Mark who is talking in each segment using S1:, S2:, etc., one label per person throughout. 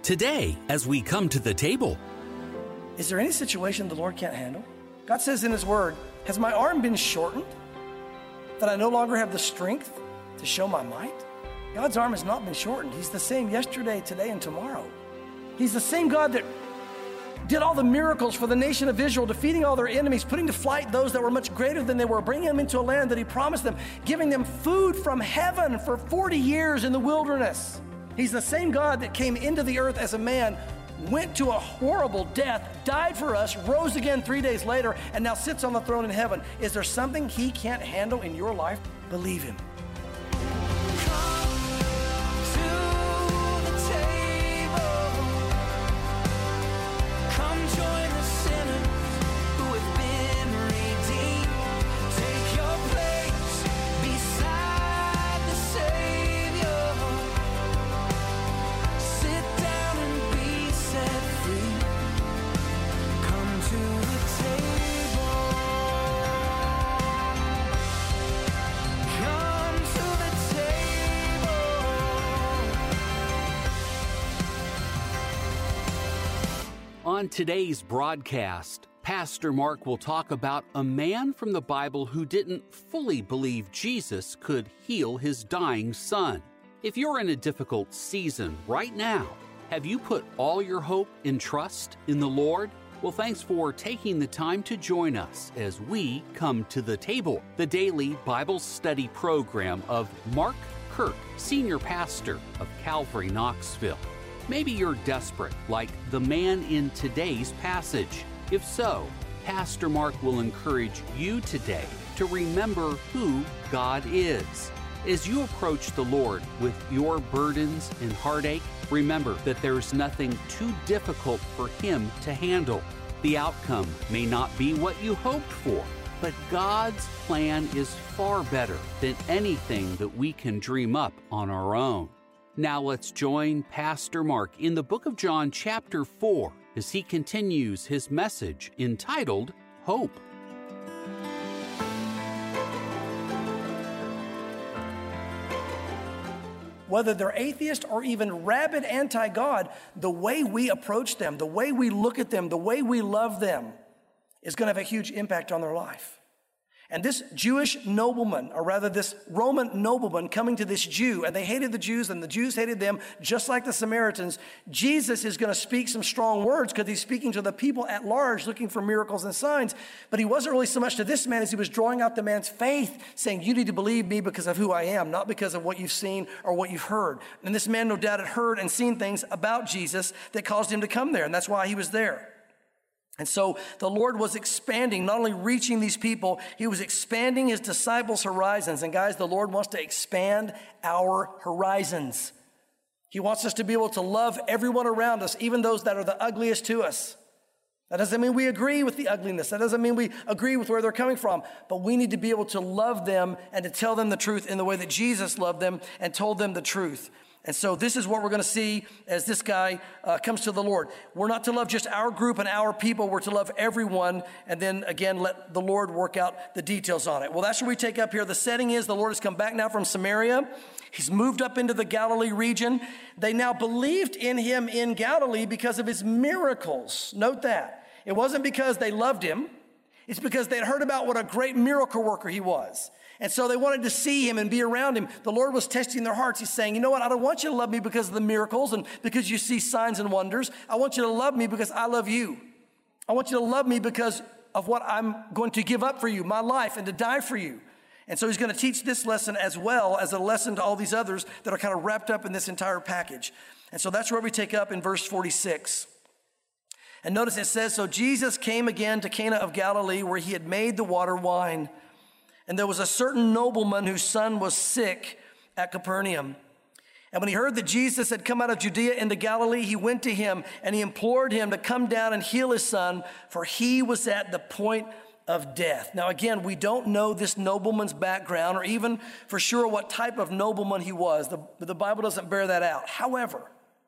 S1: Today, as we come to the table.
S2: Is there any situation the Lord can't handle? God says in His Word, has my arm been shortened that I no longer have the strength to show my might? God's arm has not been shortened. He's the same yesterday, today, and tomorrow. He's the same God that did all the miracles for the nation of Israel, defeating all their enemies, putting to flight those that were much greater than they were, bringing them into a land that He promised them, giving them food from heaven for 40 years in the wilderness. He's the same God that came into the earth as a man, went to a horrible death, died for us, rose again 3 days later, and now sits on the throne in heaven. Is there something He can't handle in your life? Believe Him.
S1: On today's broadcast, Pastor Mark will talk about a man from the Bible who didn't fully believe Jesus could heal his dying son. If you're in a difficult season right now, have you put all your hope and trust in the Lord? Well, thanks for taking the time to join us as we come to the table, the daily Bible study program of Mark Kirk, Senior Pastor of Calvary Knoxville. Maybe you're desperate, like the man in today's passage. If so, Pastor Mark will encourage you today to remember who God is. As you approach the Lord with your burdens and heartache, remember that there's nothing too difficult for Him to handle. The outcome may not be what you hoped for, but God's plan is far better than anything that we can dream up on our own. Now let's join Pastor Mark in the book of John chapter 4 as he continues his message entitled Hope.
S2: Whether they're atheist or even rabid anti-God, the way we approach them, the way we look at them, the way we love them is going to have a huge impact on their life. And this Jewish nobleman, or rather this Roman nobleman coming to this Jew, and they hated the Jews and the Jews hated them, just like the Samaritans, Jesus is going to speak some strong words because He's speaking to the people at large looking for miracles and signs. But He wasn't really so much to this man as He was drawing out the man's faith, saying, you need to believe me because of who I am, not because of what you've seen or what you've heard. And this man no doubt had heard and seen things about Jesus that caused him to come there, and that's why he was there. And so the Lord was expanding, not only reaching these people, He was expanding His disciples' horizons. And guys, the Lord wants to expand our horizons. He wants us to be able to love everyone around us, even those that are the ugliest to us. That doesn't mean we agree with the ugliness. That doesn't mean we agree with where they're coming from. But we need to be able to love them and to tell them the truth in the way that Jesus loved them and told them the truth. And so this is what we're going to see as this guy comes to the Lord. We're not to love just our group and our people. We're to love everyone. And then again, let the Lord work out the details on it. Well, that's where we take up here. The setting is the Lord has come back now from Samaria. He's moved up into the Galilee region. They now believed in Him in Galilee because of His miracles. Note that. It wasn't because they loved Him. It's because they had heard about what a great miracle worker He was. And so they wanted to see Him and be around Him. The Lord was testing their hearts. He's saying, you know what? I don't want you to love me because of the miracles and because you see signs and wonders. I want you to love me because I love you. I want you to love me because of what I'm going to give up for you, my life, and to die for you. And so He's going to teach this lesson as well as a lesson to all these others that are kind of wrapped up in this entire package. And so that's where we take up in verse 46. And notice it says, so Jesus came again to Cana of Galilee where He had made the water wine. And there was a certain nobleman whose son was sick at Capernaum. And when he heard that Jesus had come out of Judea into Galilee, he went to Him and he implored Him to come down and heal his son, for he was at the point of death. Now again, we don't know this nobleman's background or even for sure what type of nobleman he was. The Bible doesn't bear that out. However,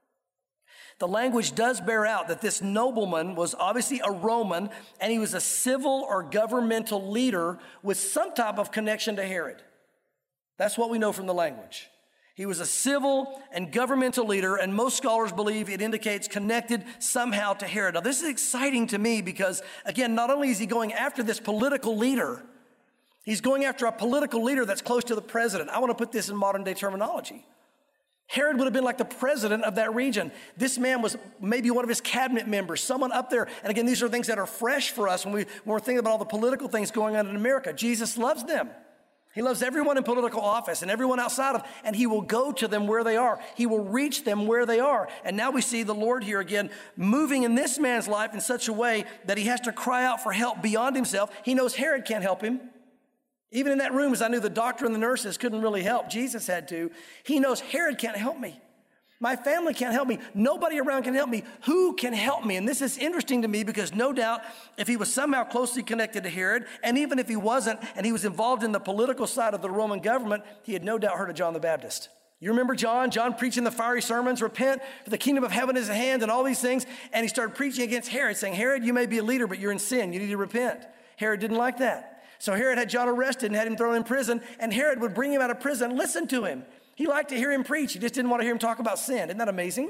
S2: the language does bear out that this nobleman was obviously a Roman and he was a civil or governmental leader with some type of connection to Herod. That's what we know from the language. He was a civil and governmental leader, and most scholars believe it indicates connected somehow to Herod. Now, this is exciting to me because, again, not only is he going after this political leader, he's going after a political leader that's close to the president. I want to put this in modern day terminology. Herod would have been like the president of that region. This man was maybe one of his cabinet members, someone up there. And again, these are things that are fresh for us when we're thinking about all the political things going on in America. Jesus loves them. He loves everyone in political office and everyone outside of, and he will go to them where they are. He will reach them where they are. And now we see the Lord here again moving in this man's life in such a way that he has to cry out for help beyond himself. He knows Herod can't help him. Even in that room, as I knew the doctor and the nurses couldn't really help, Jesus had to. He knows Herod can't help me. My family can't help me. Nobody around can help me. Who can help me? And this is interesting to me because no doubt if he was somehow closely connected to Herod, and even if he wasn't, and he was involved in the political side of the Roman government, he had no doubt heard of John the Baptist. You remember John preaching the fiery sermons, repent, for the kingdom of heaven is at hand, and all these things. And he started preaching against Herod, saying, Herod, you may be a leader, but you're in sin. You need to repent. Herod didn't like that. So Herod had John arrested and had him thrown in prison, and Herod would bring him out of prison and listen to him. He liked to hear him preach. He just didn't want to hear him talk about sin. Isn't that amazing?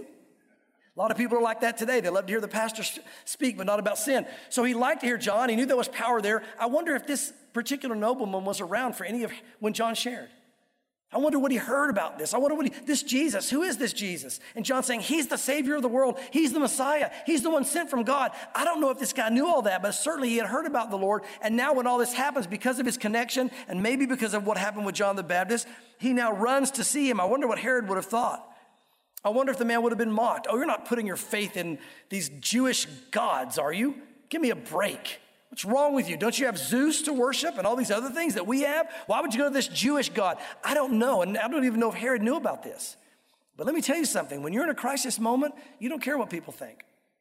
S2: A lot of people are like that today. They love to hear the pastor speak, but not about sin. So he liked to hear John. He knew there was power there. I wonder if this particular nobleman was around for any of when John shared. I wonder what he heard about this. I wonder this Jesus, who is this Jesus? And John saying, he's the Savior of the world. He's the Messiah. He's the one sent from God. I don't know if this guy knew all that, but certainly he had heard about the Lord. And now when all this happens, because of his connection, and maybe because of what happened with John the Baptist, he now runs to see him. I wonder what Herod would have thought. I wonder if the man would have been mocked. Oh, you're not putting your faith in these Jewish gods, are you? Give me a break. What's wrong with you? Don't you have Zeus to worship and all these other things that we have? Why would you go to this Jewish God? I don't know, and I don't even know if Herod knew about this. But let me tell you something. When you're in a crisis moment, you don't care what people think.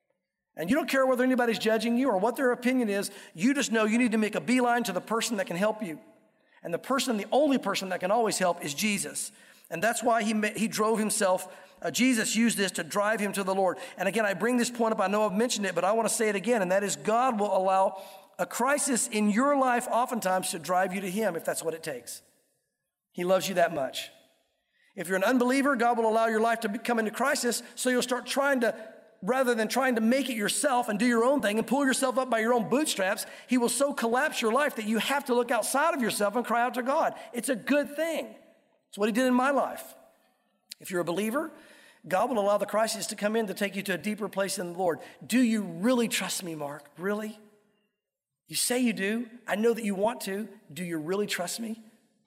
S2: And you don't care whether anybody's judging you or what their opinion is. You just know you need to make a beeline to the person that can help you. And the only person that can always help is Jesus. And that's why he drove himself. Jesus used this to drive him to the Lord. And again, I bring this point up. I know I've mentioned it, but I want to say it again. And that is God will allow a crisis in your life oftentimes to drive you to him if that's what it takes. He loves you that much. If you're an unbeliever, God will allow your life to come into crisis so you'll start rather than trying to make it yourself and do your own thing and pull yourself up by your own bootstraps, he will so collapse your life that you have to look outside of yourself and cry out to God. It's a good thing. It's what he did in my life. If you're a believer, God will allow the crisis to come in to take you to a deeper place in the Lord. Do you really trust me, Mark? Really? You say you do. I know that you want to. Do you really trust me?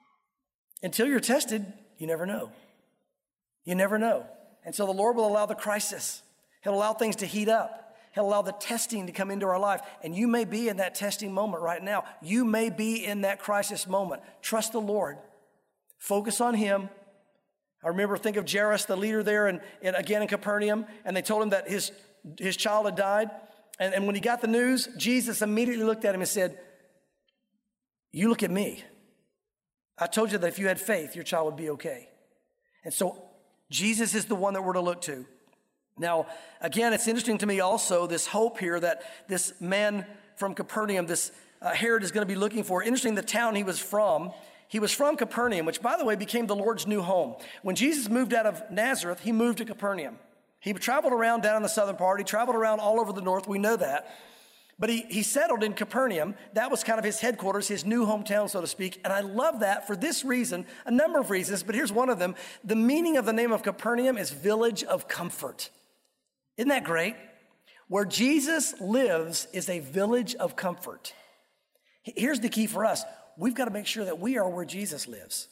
S2: Until you're tested, you never know. You never know. And so the Lord will allow the crisis. He'll allow things to heat up. He'll allow the testing to come into our life. And you may be in that testing moment right now. You may be in that crisis moment. Trust the Lord. Focus on him. I remember, think of Jairus, the leader there, and again in Capernaum, and they told him that his child had died. And when he got the news, Jesus immediately looked at him and said, you look at me. I told you that if you had faith, your child would be okay. And so Jesus is the one that we're to look to. Now, again, it's interesting to me also, this hope here that this man from Capernaum, this Herod is going to be looking for. Interesting, the town he was from. He was from Capernaum, which, by the way, became the Lord's new home. When Jesus moved out of Nazareth, he moved to Capernaum. He traveled around down in the southern part. He traveled around all over the north. We know that. But he settled in Capernaum. That was kind of his headquarters, his new hometown, so to speak. And I love that for this reason, a number of reasons, but here's one of them. The meaning of the name of Capernaum is village of comfort. Isn't that great? Where Jesus lives is a village of comfort. Here's the key for us. We've got to make sure that we are where Jesus lives.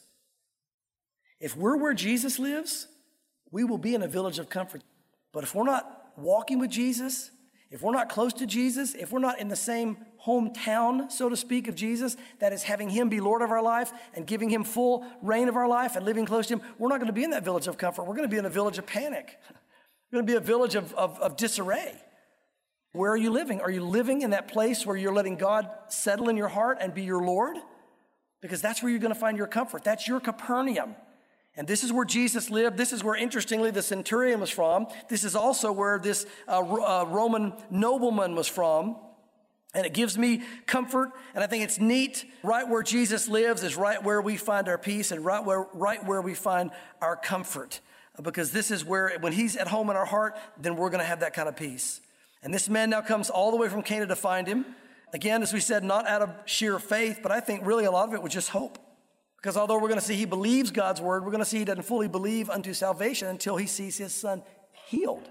S2: If we're where Jesus lives, we will be in a village of comfort. But if we're not walking with Jesus, if we're not close to Jesus, if we're not in the same hometown, so to speak, of Jesus, that is having him be Lord of our life and giving him full reign of our life and living close to him, we're not going to be in that village of comfort. We're going to be in a village of panic. We're going to be a village of disarray. Where are you living? Are you living in that place where you're letting God settle in your heart and be your Lord? Because that's where you're going to find your comfort. That's your Capernaum. And this is where Jesus lived. This is where, interestingly, the centurion was from. This is also where this Roman nobleman was from. And it gives me comfort, and I think it's neat. Right where Jesus lives is right where we find our peace and right where we find our comfort. Because this is where, when he's at home in our heart, then we're going to have that kind of peace. And this man now comes all the way from Cana to find him. Again, as we said, not out of sheer faith, but I think really a lot of it was just hope. Because although we're going to see he believes God's word, we're going to see he doesn't fully believe unto salvation until he sees his son healed.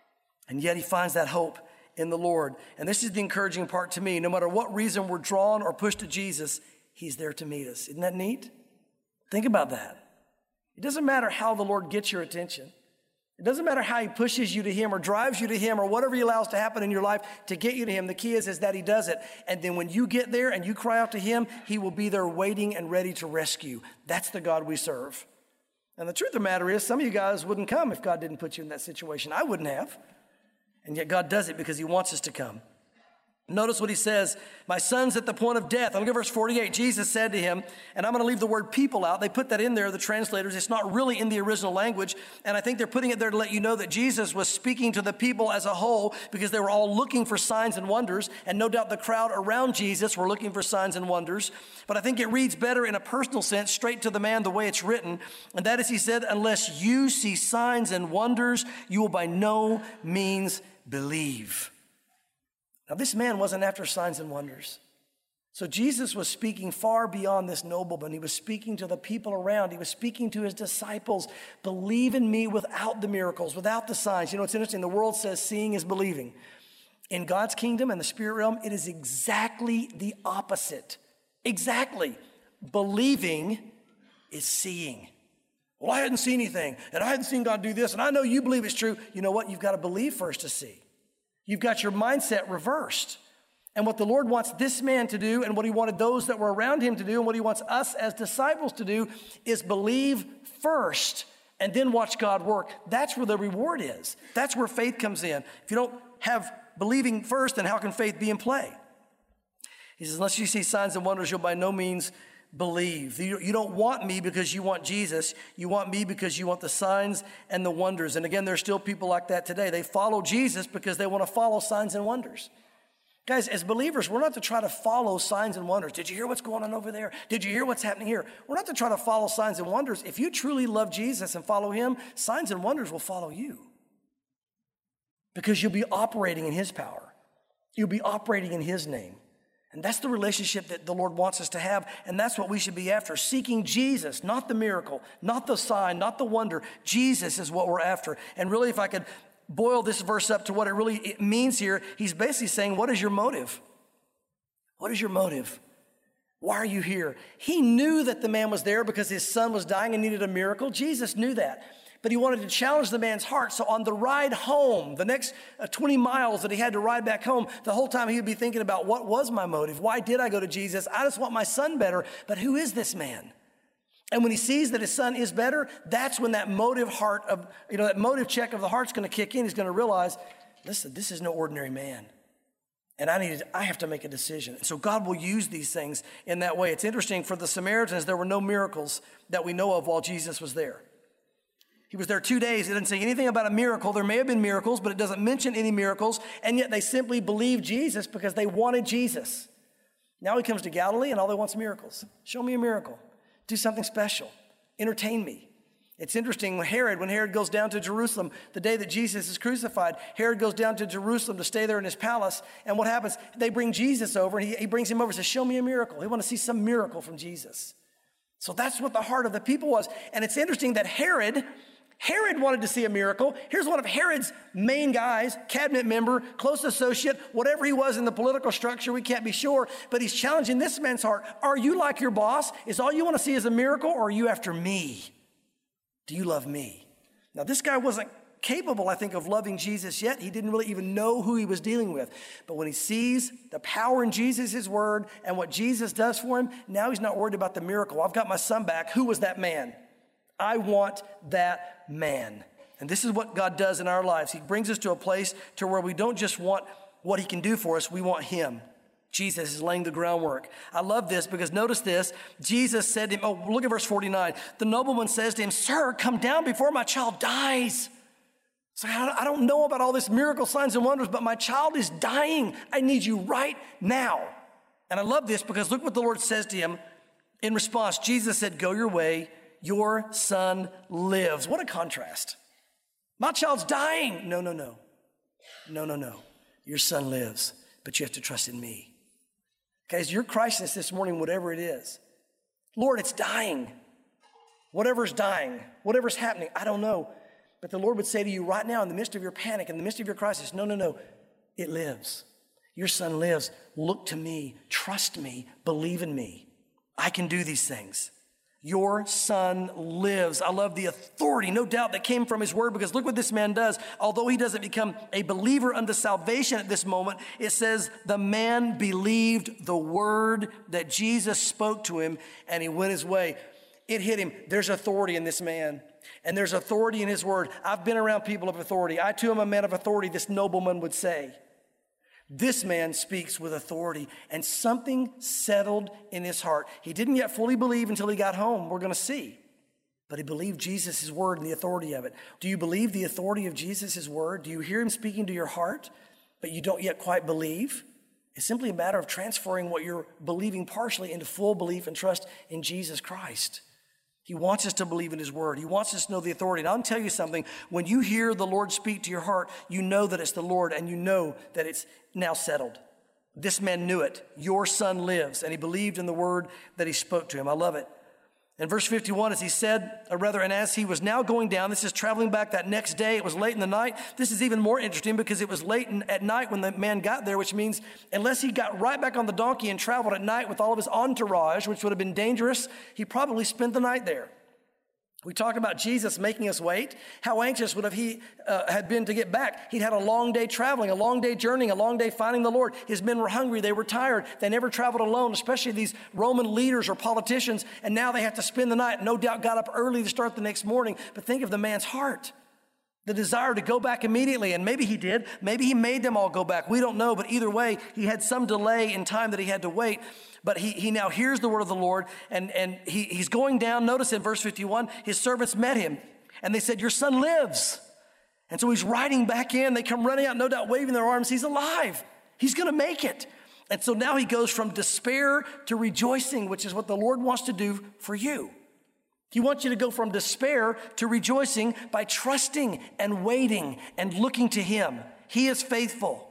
S2: And yet he finds that hope in the Lord. And this is the encouraging part to me. No matter what reason we're drawn or pushed to Jesus, he's there to meet us. Isn't that neat? Think about that. It doesn't matter how the Lord gets your attention. It doesn't matter how he pushes you to him or drives you to him or whatever he allows to happen in your life to get you to him. The key is that he does it. And then when you get there and you cry out to him, he will be there waiting and ready to rescue. That's the God we serve. And the truth of the matter is, some of you guys wouldn't come if God didn't put you in that situation. I wouldn't have. And yet God does it because he wants us to come. Notice what he says, my son's at the point of death. Look at verse 48. Jesus said to him, and I'm going to leave the word people out. They put that in there, the translators. It's not really in the original language. And I think they're putting it there to let you know that Jesus was speaking to the people as a whole because they were all looking for signs and wonders. And no doubt the crowd around Jesus were looking for signs and wonders. But I think it reads better in a personal sense, straight to the man, the way it's written. And that is, he said, unless you see signs and wonders, you will by no means believe. Now, this man wasn't after signs and wonders. So Jesus was speaking far beyond this nobleman. He was speaking to the people around. He was speaking to his disciples. Believe in me without the miracles, without the signs. You know, it's interesting. The world says seeing is believing. In God's kingdom and the spirit realm, it is exactly the opposite. Exactly. Believing is seeing. Well, I hadn't seen anything, and I hadn't seen God do this, and I know you believe it's true. You know what? You've got to believe first to see. You've got your mindset reversed. And what the Lord wants this man to do and what he wanted those that were around him to do and what he wants us as disciples to do is believe first and then watch God work. That's where the reward is. That's where faith comes in. If you don't have believing first, then how can faith be in play? He says, unless you see signs and wonders, you'll by no means believe. You don't want me because you want Jesus. You want me because you want the signs and the wonders. And again, there's still people like that today. They follow Jesus because they want to follow signs and wonders. Guys, as believers, we're not to try to follow signs and wonders. Did you hear what's going on over there? Did you hear what's happening here? We're not to try to follow signs and wonders. If you truly love Jesus and follow him, signs and wonders will follow you. Because you'll be operating in his power. You'll be operating in his name. And that's the relationship that the Lord wants us to have, and that's what we should be after. Seeking Jesus, not the miracle, not the sign, not the wonder. Jesus is what we're after. And really, if I could boil this verse up to what it means here, he's basically saying, what is your motive? What is your motive? Why are you here? He knew that the man was there because his son was dying and needed a miracle. Jesus knew that. But he wanted to challenge the man's heart. So on the ride home, the next 20 miles that he had to ride back home, the whole time he would be thinking about, what was my motive? Why did I go to Jesus? I just want my son better. But who is this man? And when he sees that his son is better, that's when that motive heart of, that motive check of the heart's going to kick in. He's going to realize, listen, this is no ordinary man. And I have to make a decision. And so God will use these things in that way. It's interesting, for the Samaritans, there were no miracles that we know of while Jesus was there. He was there 2 days. It doesn't say anything about a miracle. There may have been miracles, but it doesn't mention any miracles. And yet they simply believed Jesus because they wanted Jesus. Now he comes to Galilee and all they want is miracles. Show me a miracle. Do something special. Entertain me. It's interesting, when Herod goes down to Jerusalem, the day that Jesus is crucified, Herod goes down to Jerusalem to stay there in his palace. And what happens? They bring Jesus over, and he brings him over and says, show me a miracle. He wants to see some miracle from Jesus. So that's what the heart of the people was. And it's interesting that Herod wanted to see a miracle. Here's one of Herod's main guys, cabinet member, close associate, whatever he was in the political structure, we can't be sure. But he's challenging this man's heart. Are you like your boss? Is all you want to see is a miracle, or are you after me? Do you love me? Now, this guy wasn't capable, I think, of loving Jesus yet. He didn't really even know who he was dealing with. But when he sees the power in Jesus, his word, and what Jesus does for him, now he's not worried about the miracle. I've got my son back. Who was that man? I want that man. And this is what God does in our lives. He brings us to a place to where we don't just want what he can do for us, we want him. Jesus is laying the groundwork. I love this because notice this. Jesus said to him, look at verse 49. The nobleman says to him, sir, come down before my child dies. So I don't know about all this miracle signs and wonders, but my child is dying. I need you right now. And I love this because look what the Lord says to him in response. Jesus said, go your way. Your son lives. What a contrast. My child's dying. No. Your son lives, but you have to trust in me. Guys, your crisis this morning, whatever it is, Lord, it's dying. Whatever's dying, whatever's happening, I don't know. But the Lord would say to you right now in the midst of your panic, in the midst of your crisis, no, it lives. Your son lives. Look to me, trust me, believe in me. I can do these things. Your son lives. I love the authority, no doubt, that came from his word, because look what this man does. Although he doesn't become a believer unto salvation at this moment, it says the man believed the word that Jesus spoke to him and he went his way. It hit him. There's authority in this man. And there's authority in his word. I've been around people of authority. I too am a man of authority, this nobleman would say. This man speaks with authority, and something settled in his heart. He didn't yet fully believe until he got home. We're going to see. But he believed Jesus' word and the authority of it. Do you believe the authority of Jesus' word? Do you hear him speaking to your heart, but you don't yet quite believe? It's simply a matter of transferring what you're believing partially into full belief and trust in Jesus Christ. He wants us to believe in his word. He wants us to know the authority. And I'll tell you something. When you hear the Lord speak to your heart, you know that it's the Lord and you know that it's now settled. This man knew it. Your son lives. And he believed in the word that he spoke to him. I love it. In verse 51, as he said, and as he was now going down, this is traveling back that next day. It was late in the night. This is even more interesting because it was late at night when the man got there, which means unless he got right back on the donkey and traveled at night with all of his entourage, which would have been dangerous, he probably spent the night there. We talk about Jesus making us wait. How anxious would have he had been to get back? He'd had a long day traveling, a long day journeying, a long day finding the Lord. His men were hungry. They were tired. They never traveled alone, especially these Roman leaders or politicians. And now they have to spend the night. No doubt got up early to start the next morning. But think of the man's heart. The desire to go back immediately. And maybe he did. Maybe he made them all go back. We don't know. But either way, he had some delay in time that he had to wait. But he now hears the word of the Lord, and he's going down. Notice in verse 51, his servants met him, and they said, your son lives. And so he's riding back in. They come running out, no doubt waving their arms. He's alive. He's going to make it. And so now he goes from despair to rejoicing, which is what the Lord wants to do for you. He wants you to go from despair to rejoicing by trusting and waiting and looking to him. He is faithful.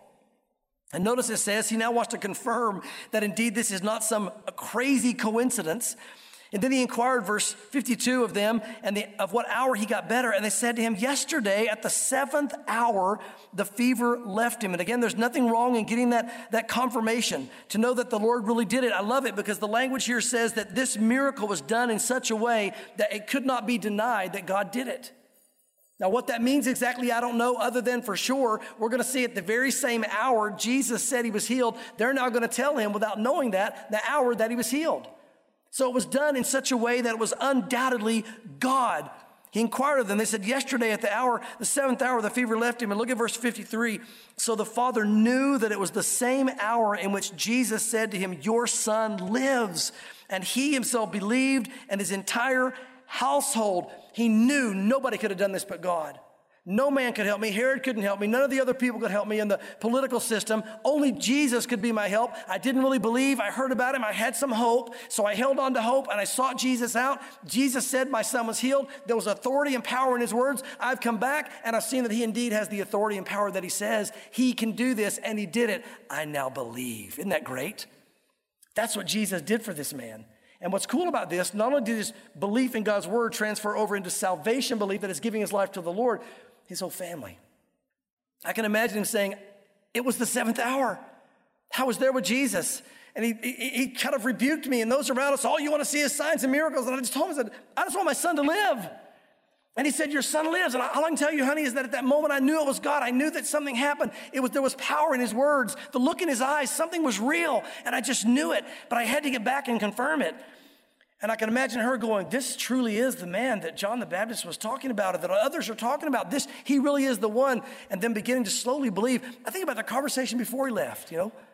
S2: And notice it says he now wants to confirm that indeed this is not some crazy coincidence. And then he inquired, verse 52 of them, and of what hour he got better. And they said to him, yesterday at the 7th hour, the fever left him. And again, there's nothing wrong in getting that confirmation to know that the Lord really did it. I love it because the language here says that this miracle was done in such a way that it could not be denied that God did it. Now, what that means exactly, I don't know, other than for sure, we're going to see at the very same hour Jesus said he was healed. They're now going to tell him, without knowing that, the hour that he was healed. So it was done in such a way that it was undoubtedly God. He inquired of them. They said, yesterday at the 7th hour, the fever left him. And look at verse 53. So the father knew that it was the same hour in which Jesus said to him, your son lives. And he himself believed, and his entire household. He knew nobody could have done this but God. No man could help me. Herod couldn't help me. None of the other people could help me in the political system. Only Jesus could be my help. I didn't really believe. I heard about him. I had some hope. So I held on to hope and I sought Jesus out. Jesus said my son was healed. There was authority and power in his words. I've come back and I've seen that he indeed has the authority and power that he says. He can do this, and he did it. I now believe. Isn't that great? That's what Jesus did for this man. And what's cool about this, not only did his belief in God's word transfer over into salvation belief that is giving his life to the Lord, his whole family. I can imagine him saying, it was the 7th hour. I was there with Jesus. And he kind of rebuked me and those around us. All you want to see is signs and miracles. And I just told him, I said, I just want my son to live. And he said, your son lives. And all I can tell you, honey, is that at that moment I knew it was God. I knew that something happened. There was power in his words. The look in his eyes, something was real. And I just knew it. But I had to get back and confirm it. And I can imagine her going, this truly is the man that John the Baptist was talking about, or that others are talking about. He really is the one. And then beginning to slowly believe. I think about the conversation before he left,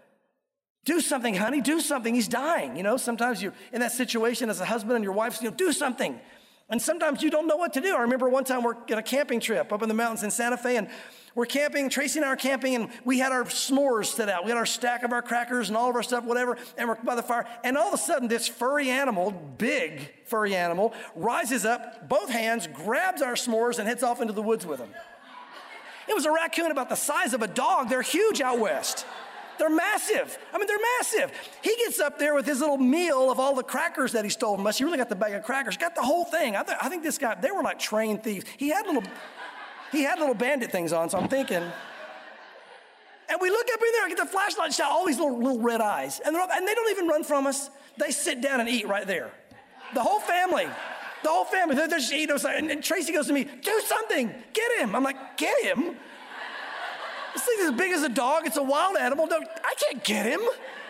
S2: Do something, honey, do something. He's dying. Sometimes you're in that situation as a husband and your wife's, do something. And sometimes you don't know what to do. I remember one time we're on a camping trip up in the mountains in Santa Fe, and we're camping, Tracy and I are camping, and we had our s'mores set out. We had our stack of our crackers and all of our stuff, whatever, and we're by the fire. And all of a sudden, this furry animal, big furry animal, rises up, both hands, grabs our s'mores, and heads off into the woods with them. It was a raccoon about the size of a dog. They're huge out west. They're massive. I mean, they're massive. He gets up there with his little meal of all the crackers that he stole from us. He really got the bag of crackers, got the whole thing. I think this guy, they were like trained thieves. He had little bandit things on, so I'm thinking. And we look up in there, get the flashlight, shot all these little red eyes. And they don't even run from us. They sit down and eat right there. The whole family. They're just eating. And Tracy goes to me, do something. Get him. I'm like, get him? This thing is as big as a dog. It's a wild animal. No, I can't get him.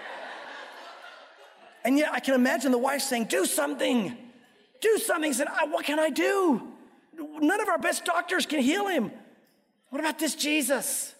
S2: And yet I can imagine the wife saying, do something. Do something. He said, what can I do? None of our best doctors can heal him. What about this Jesus?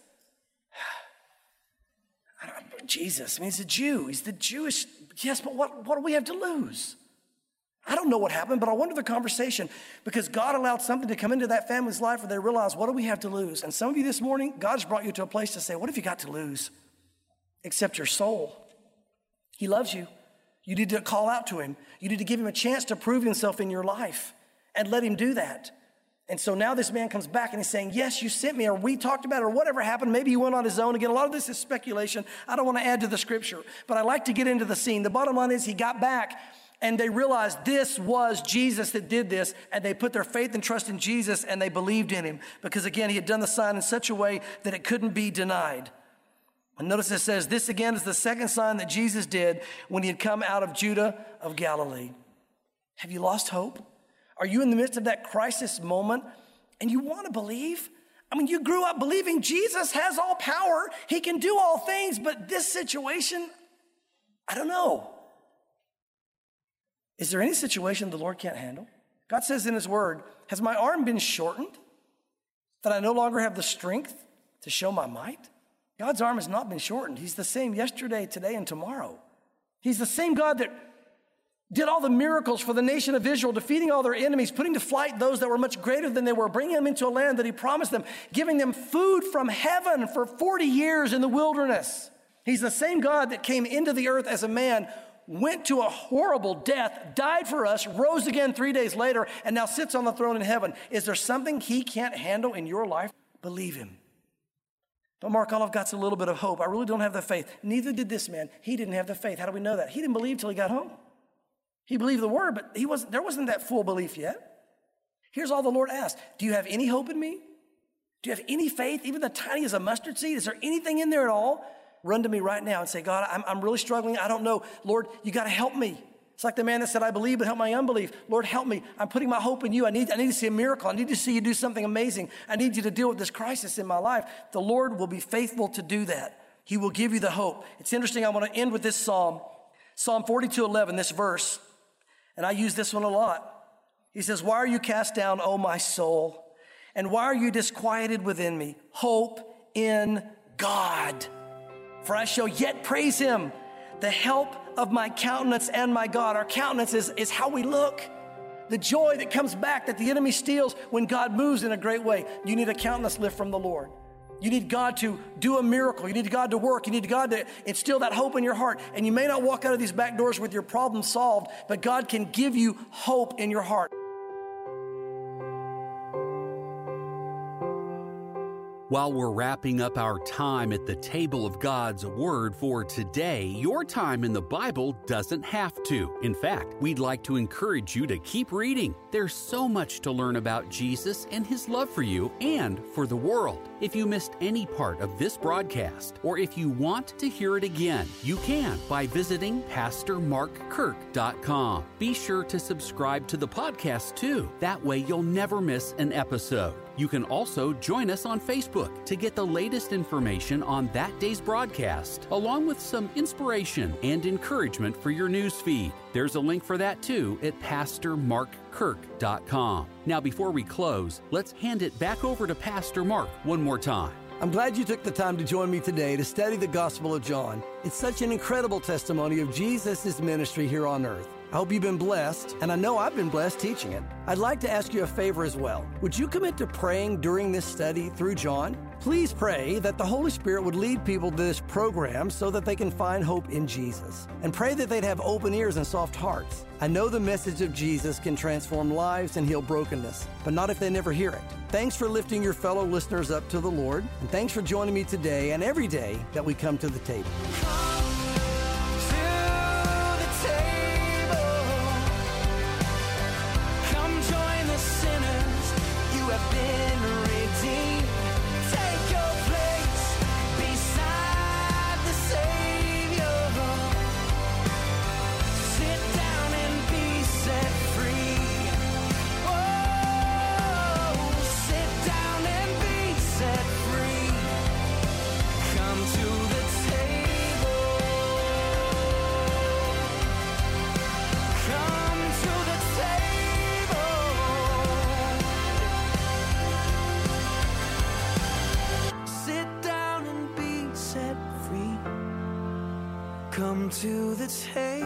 S2: Jesus, I mean, he's a Jew. He's the Jewish. Yes, but what do we have to lose? I don't know what happened, but I wonder the conversation, because God allowed something to come into that family's life where they realized, what do we have to lose? And some of you this morning, God's brought you to a place to say, what have you got to lose? Except your soul. He loves you. You need to call out to him. You need to give him a chance to prove himself in your life and let him do that. And so now this man comes back and he's saying, yes, you sent me, or we talked about it, or whatever happened. Maybe he went on his own. Again, a lot of this is speculation. I don't want to add to the scripture, but I like to get into the scene. The bottom line is he got back, and they realized this was Jesus that did this, and they put their faith and trust in Jesus, and they believed in him because, again, he had done the sign in such a way that it couldn't be denied. And notice it says, this again is the second sign that Jesus did when he had come out of Judah of Galilee. Have you lost hope? Are you in the midst of that crisis moment and you want to believe? I mean, you grew up believing Jesus has all power. He can do all things, but this situation, I don't know. Is there any situation the Lord can't handle? God says in his word, has my arm been shortened that I no longer have the strength to show my might? God's arm has not been shortened. He's the same yesterday, today, and tomorrow. He's the same God that did all the miracles for the nation of Israel, defeating all their enemies, putting to flight those that were much greater than they were, bringing them into a land that he promised them, giving them food from heaven for 40 years in the wilderness. He's the same God that came into the earth as a man, went to a horrible death, died for us, rose again 3 days later, and now sits on the throne in heaven. Is there something he can't handle in your life? Believe him. But Mark, all I've got is a little bit of hope. I really don't have the faith. Neither did this man. He didn't have the faith. How do we know that? He didn't believe till he got home. He believed the word, but there wasn't that full belief yet. Here's all the Lord asked. Do you have any hope in me? Do you have any faith, even the tiny as a mustard seed? Is there anything in there at all? Run to me right now and say, God, I'm really struggling. I don't know. Lord, you got to help me. It's like the man that said, I believe, but help my unbelief. Lord, help me. I'm putting my hope in you. I need to see a miracle. I need to see you do something amazing. I need you to deal with this crisis in my life. The Lord will be faithful to do that. He will give you the hope. It's interesting. I want to end with this psalm. Psalm 42:11, this verse. And I use this one a lot. He says, why are you cast down, O my soul? And why are you disquieted within me? Hope in God. For I shall yet praise him, the help of my countenance and my God. Our countenance is how we look. The joy that comes back that the enemy steals when God moves in a great way. You need a countenance lift from the Lord. You need God to do a miracle. You need God to work. You need God to instill that hope in your heart. And you may not walk out of these back doors with your problem solved, but God can give you hope in your heart.
S1: While we're wrapping up our time at the table of God's Word for today, your time in the Bible doesn't have to. In fact, we'd like to encourage you to keep reading. There's so much to learn about Jesus and his love for you and for the world. If you missed any part of this broadcast, or if you want to hear it again, you can by visiting PastorMarkKirk.com. Be sure to subscribe to the podcast too. That way you'll never miss an episode. You can also join us on Facebook to get the latest information on that day's broadcast, along with some inspiration and encouragement for your news feed. There's a link for that too at PastorMarkKirk.com. Now, before we close, let's hand it back over to Pastor Mark one more time.
S3: I'm glad you took the time to join me today to study the Gospel of John. It's such an incredible testimony of Jesus' ministry here on earth. I hope you've been blessed, and I know I've been blessed teaching it. I'd like to ask you a favor as well. Would you commit to praying during this study through John? Please pray that the Holy Spirit would lead people to this program so that they can find hope in Jesus. And pray that they'd have open ears and soft hearts. I know the message of Jesus can transform lives and heal brokenness, but not if they never hear it. Thanks for lifting your fellow listeners up to the Lord, and thanks for joining me today and every day that we come to the table.
S4: Come to the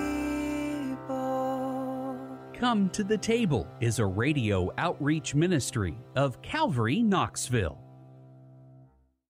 S4: table.
S1: Come to the Table is a radio outreach ministry of Calvary Knoxville.